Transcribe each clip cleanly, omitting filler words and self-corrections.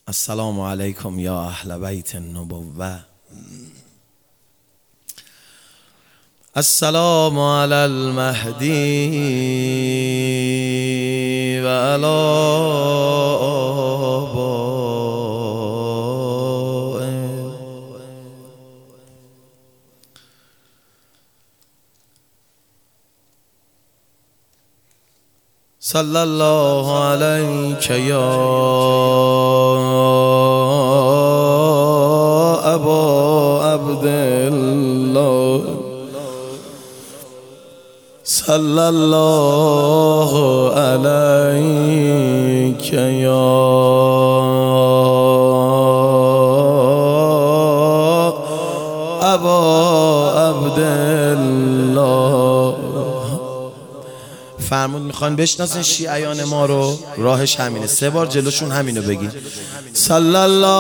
السلام علیکم یا اهل بیت النبوة. السلام علی المهدی و علی آبائه. صلی الله علیک یا ابا عبدالله، صلی الله علیک یا ابا عبدالله. فرمود میخوان بشناسن شیعیان ما رو، راهش همینه. 3 بار جلوشون همینو بگین. صلی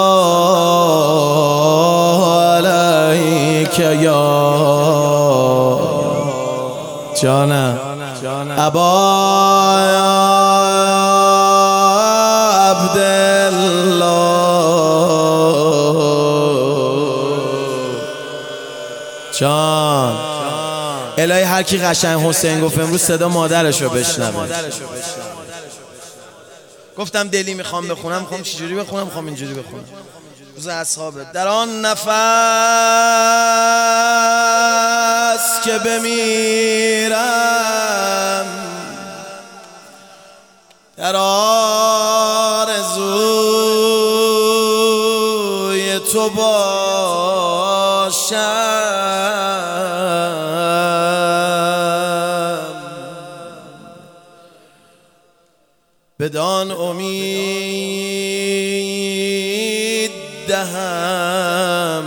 الله علیک یا جانم ابا عبدالله جان. الهی هر کی قشنگ حسین گفت امروز صدا مادرشو بشنوه. گفتم دلی میخوام بخونم، میخوام چجوری بخونم؟ میخوام اینجوری بخونم. روز اصحابه در آن نفس که بمیرم، در آرزوی تو باشم، بدان امید دهم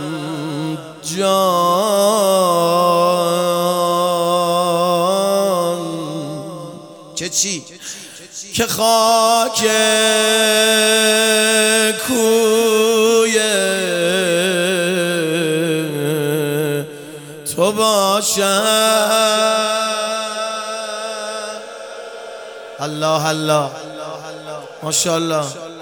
جان. که چی؟ که خاک کوی تو باشم. الله الله ماشاءالله.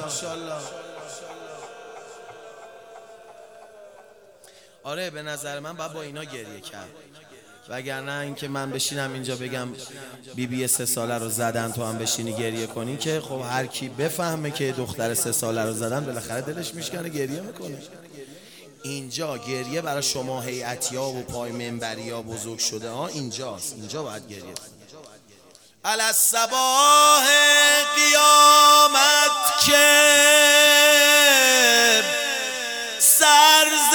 آره به نظر من باید با اینا گریه کرد، وگرنه اینکه من بشینم اینجا بگم بی 3 ساله رو زدن تو هم بشینی گریه کنی که خب هر کی بفهمه که دختر 3 ساله رو زدن بالاخره دلش میشکنه گریه میکنه. اینجا گریه برای شما هیئتیا و پای منبریا بزرگ شده ها اینجاست، اینجا باید گریه کنی. علی الصباح قیامت که سر ز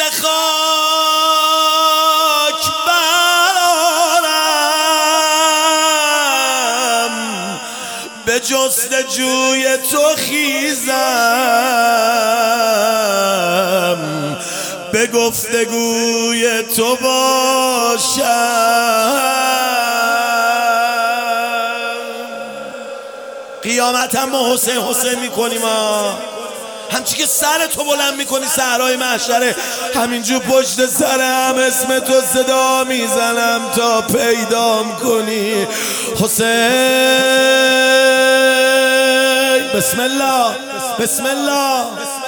خاک برآرم، به جستجوی تو خیزم، به گفتگوی تو باشم. قیامت هم ما حسین حسین میکنیم همچی که سر تو بلند میکنی صحرای محشره، همینجور پشت سرم اسم تو صدا میزنم تا پیدام کنی. حسین بسم الله بسم الله.